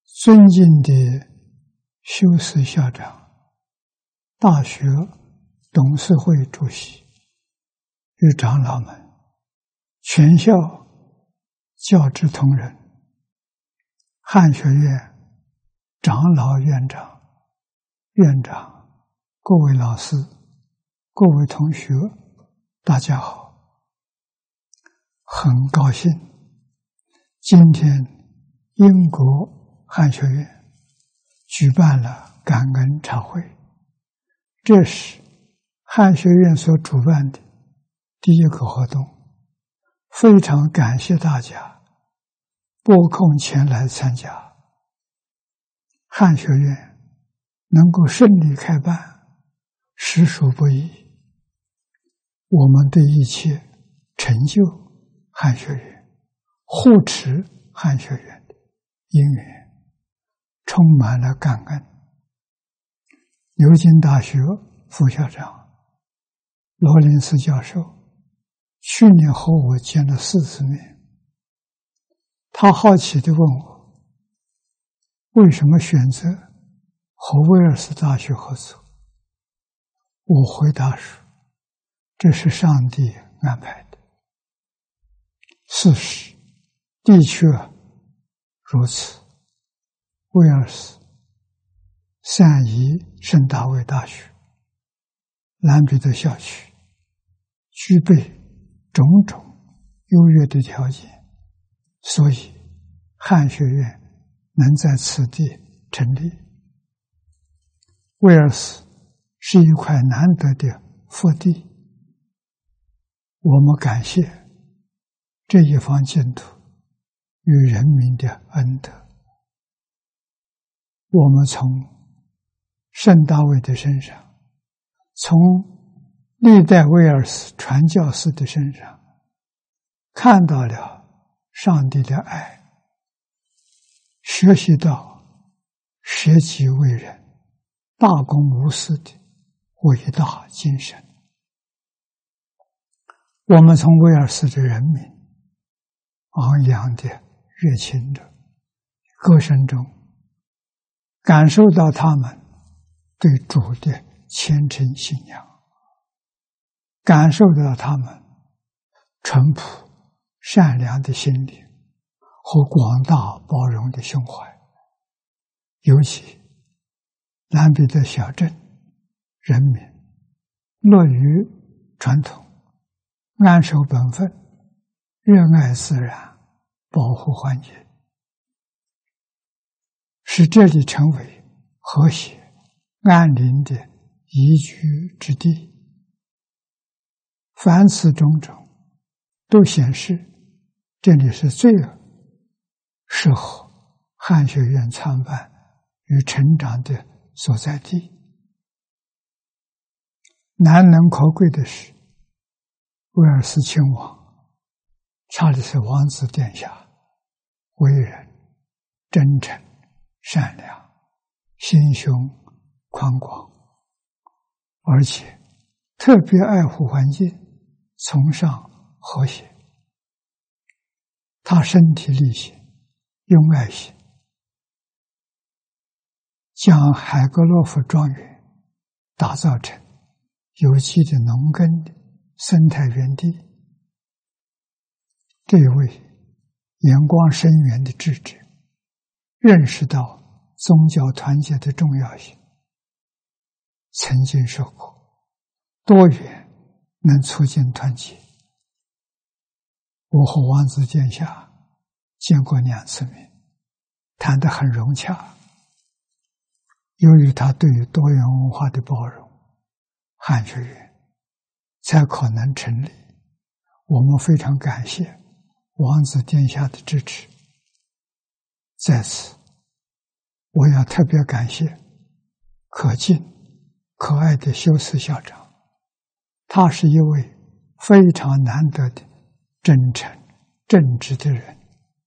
尊敬的修士校长、大学董事会主席与长老们，全校教职同仁，汉学院长老院长、院长，各位老师，各位同学，大家好！很高兴，今天英国汉学院举办了感恩茶会，这是汉学院所主办的第一个活动，非常感谢大家拨空前来参加。汉学院能够顺利开办，实属不易。我们对一切成就汉学院、护持汉学院的因缘充满了感恩。牛津大学副校长罗林斯教授去年和我见了4次面，他好奇地问我为什么选择和威尔斯大学合作。我回答说，这是上帝安排的。事实的确如此。威尔斯三一圣大卫大学兰彼得校区具备种种优越的条件，所以汉学院能在此地成立。威尔斯是一块难得的福地，我们感谢这一方净土与人民的恩德。我们从圣大卫的身上，从历代威尔斯传教士的身上，看到了上帝的爱，学习到舍己为人、大公无私的伟大精神。我们从威尔斯的人民昂扬的热情的歌声中，感受到他们对主的虔诚信仰，感受到他们淳朴善良的心灵和广大包容的胸怀。尤其兰彼得小镇人民乐于传统，安守本分，热爱自然，保护环境，使这里成为和谐安宁的宜居之地。凡此种种都显示这里是最适合汉学院创办与成长的所在地。难能可贵的是，威尔斯亲王查理斯王子殿下为人真诚善良，心胸宽广，而且特别爱护环境，崇尚和谐。他身体力行，用爱心，将海格洛夫庄园打造成有机的农耕的生态园地。这一位眼光深远的智者认识到宗教团结的重要性，曾经说过，多元能促进团结。我和王子殿下见过2次面，谈得很融洽。由于他对于多元文化的包容，汉学院才可能成立。我们非常感谢王子殿下的支持。在此我要特别感谢可敬可爱的修士校长，他是一位非常难得的真诚正直的人，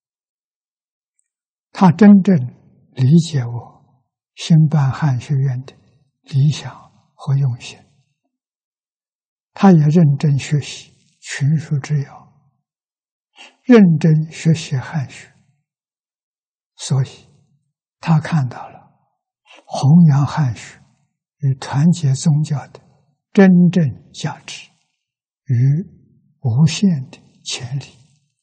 他真正理解我兴办汉学院的理想和用心，他也认真学习群书之要，认真学习汉学，所以他看到了弘扬汉学与团结宗教的真正价值与无限的潜力。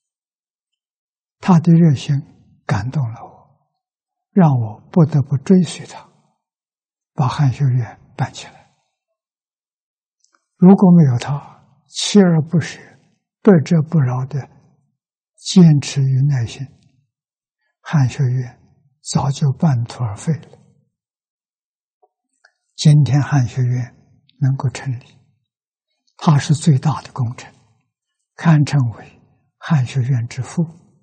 他的热心感动了我，让我不得不追随他，把汉学院办起来。如果没有他锲而不舍、百折不挠的坚持与耐心，汉学院早就半途而废了。今天汉学院能够成立，它是最大的工程，堪称为汉学院之父。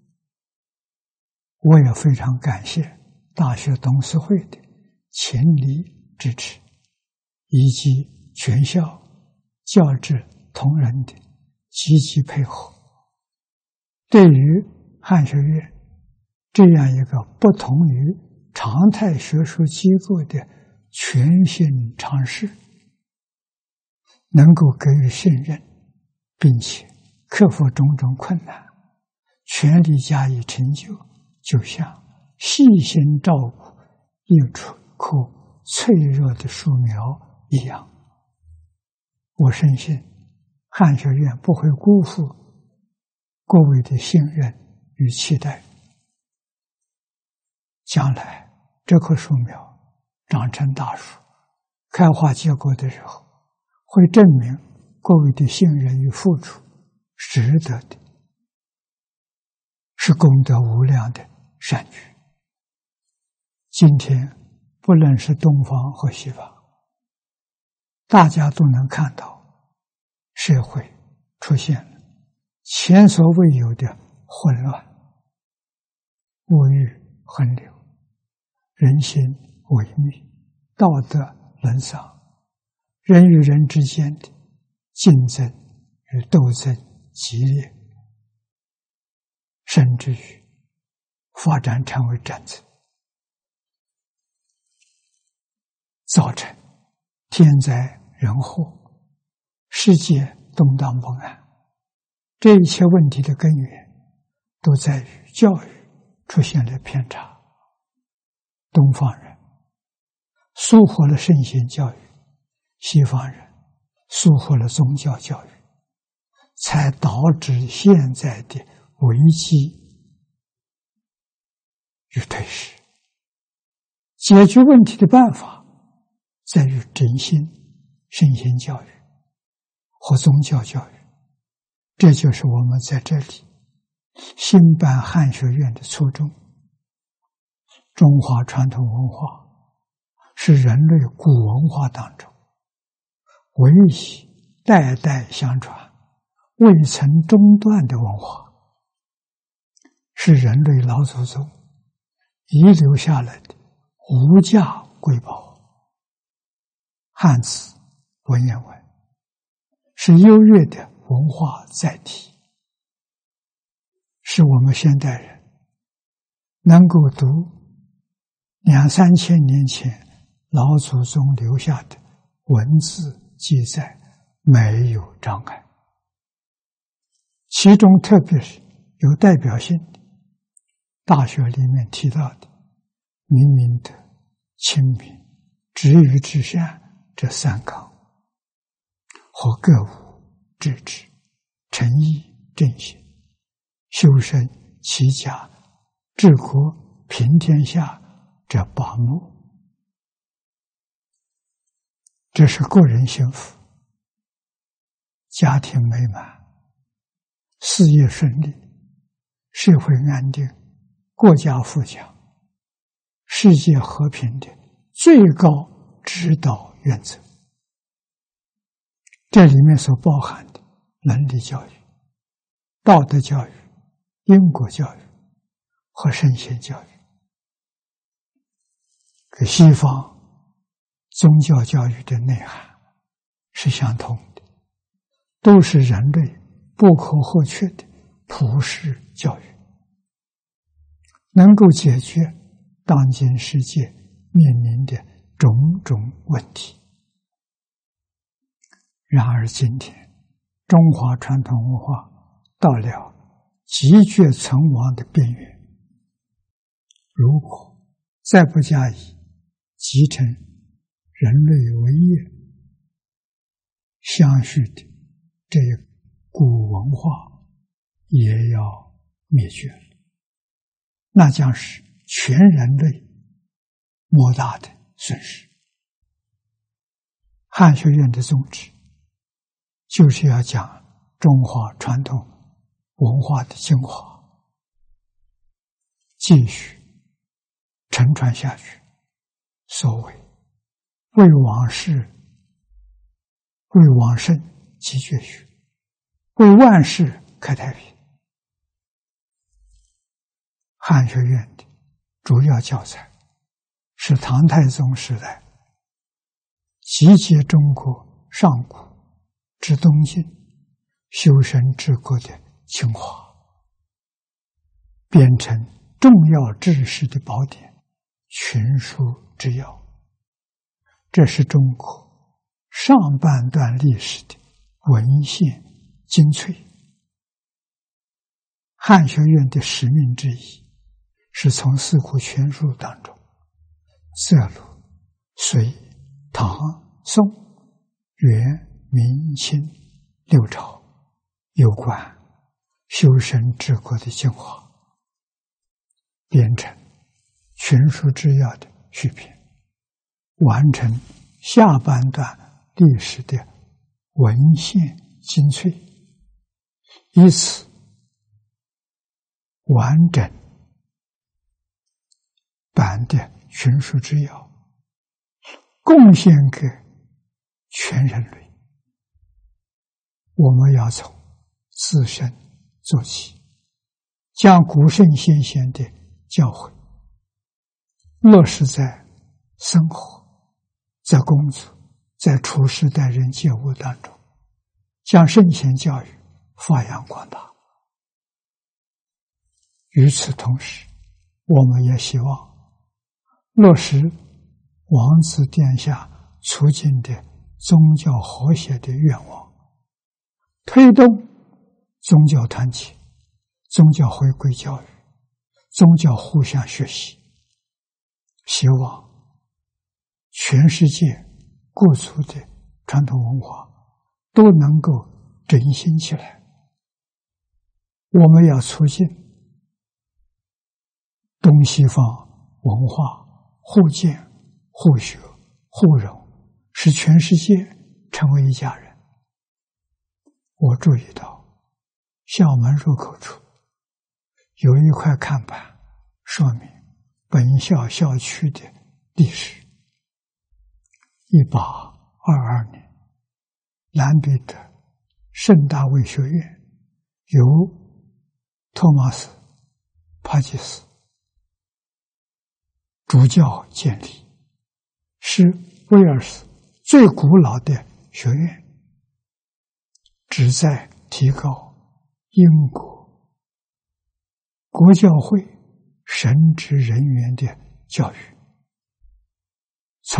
我也非常感谢大学董事会的全力支持，以及全校教职同仁的积极配合。对于汉学院这样一个不同于常态学术机构的全新尝试，能够给予信任，并且克服种种困难，全力加以成就，就像细心照顾一棵脆弱的树苗一样。我深信汉学院不会辜负各位的信任与期待。将来这棵树苗长成大树，开花结果的时候，会证明各位的信任与付出是值得的，是功德无量的善举。今天不论是东方和西方，大家都能看到社会出现了前所未有的混乱，物欲横流，人心萎靡，道德沦丧，人与人之间的竞争与斗争激烈，甚至于发展成为战争，造成天灾人祸，世界动荡不安。这一切问题的根源都在于教育出现了偏差。东方人疏忽了圣贤教育，西方人疏忽了宗教教育，才导致现在的危机与退失。解决问题的办法在于振兴圣贤教育和宗教教育，这就是我们在这里兴办汉学院的初衷。中华传统文化是人类古文化当中唯一代代相传、未曾中断的文化，是人类老祖宗遗留下来的无价瑰宝。汉字、文言文是优越的文化载体，是我们现代人能够读2、3千年前老祖宗留下的文字记载没有障碍。其中特别是有代表性的，大学里面提到的明明德、亲民、止于至善这3纲，和歌舞、致知、诚意、正心、修身、齐家、治国、平天下这8目，这是个人幸福、家庭美满、事业顺利、社会安定、国家富强、世界和平的最高指导原则。这里面所包含的伦理教育、道德教育、因果教育和圣贤教育，跟西方宗教教育的内涵是相同的，都是人类不可或缺的普世教育，能够解决当今世界面临的种种问题。然而今天中华传统文化到了极绝存亡的边缘，如果再不加以集成人类为业相续的这一古文化，也要灭绝了，那将是全人类莫大的损失。汉学院的宗旨就是要讲中华传统文化的精华，继续承传下去。所谓为往事、为往圣继绝学，为万世开太平。汉学院的主要教材是唐太宗时代集结中国上古至东晋修身治国的精华，编成重要知识的宝典，群书之要。这是中国上半段历史的文献精粹。汉学院的使命之一，是从四库全书当中摄录隋、唐、宋、元、明、清六朝有关修身治国的精华，编成全书之要的续篇，完成下半段历史的文献精粹，以此完整版的群书之要贡献给全人类。我们要从自身做起，将古圣先贤的教诲落实在生活、在工作、在处事待人接物当中，将圣贤教育发扬光大。与此同时，我们也希望落实王子殿下促进的宗教和谐的愿望，推动宗教团结、宗教回归教育、宗教互相学习，希望全世界各族的传统文化都能够振兴起来。我们要促进东西方文化互鉴、互学、互融，使全世界成为一家人。我注意到校门入口处有一块看板，说明本校校区的历史。1822年，兰彼得圣大卫学院由托马斯·帕基斯主教建立，是威尔斯最古老的学院，旨在提高英国国教会神职人员的教育。从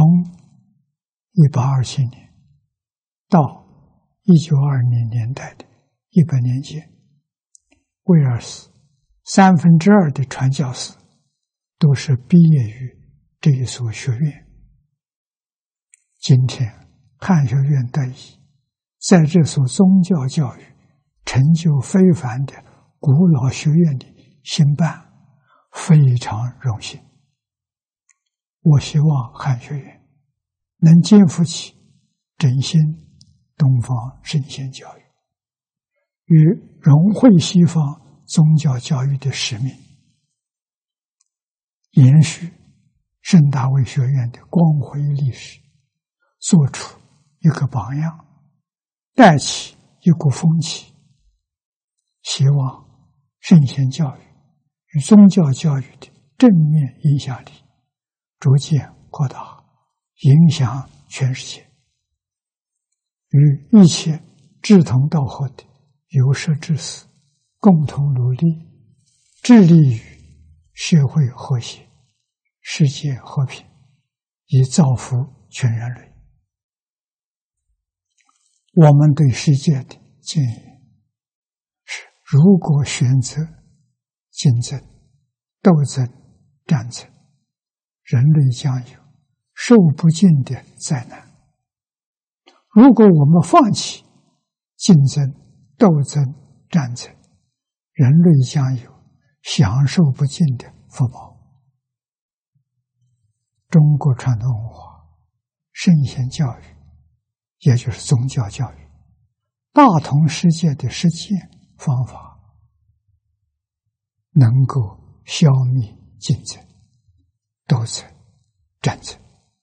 1827年到1920年代的100年间，威尔斯2/3的传教士都是毕业于这一所学院。今天汉学院得以在这所宗教教育成就非凡的古老学院里兴办，非常荣幸。我希望汉学院能肩负起振兴东方圣贤教育与融汇西方宗教教育的使命，延续圣大卫学院的光辉历史，做出一个榜样，带起一股风气，希望圣贤教育与宗教教育的正面影响力逐渐扩大，影响全世界，与一切志同道合的有识之士共同努力，致力于社会和谐、世界和平，以造福全人类。我们对世界的建议是：如果选择竞争、斗争、战争， 人类将有受不尽的灾难。如果我们放弃竞争、斗争、战争，人类将有享受不尽的福报。中国传统文化圣贤教育，也就是宗教教育，大同世界的实践方法，能够消灭竞争、斗争、战争。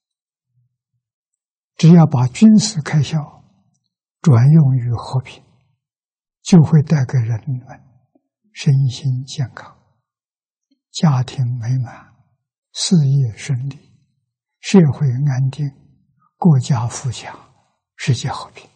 只要把军事开销转用于和平，就会带给人们身心健康、家庭美满、事业顺利、社会安定、国家富强、世界和平。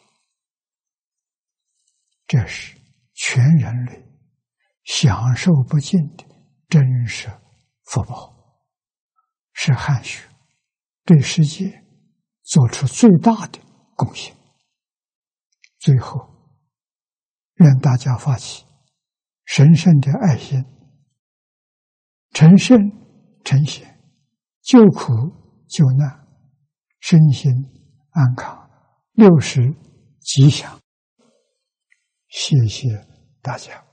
这是全人类享受不尽的真实福报，是汉学对世界做出最大的贡献。最后，愿大家发起神圣的爱心，成圣成贤，救苦救难，身心安康，60吉祥。谢谢大家。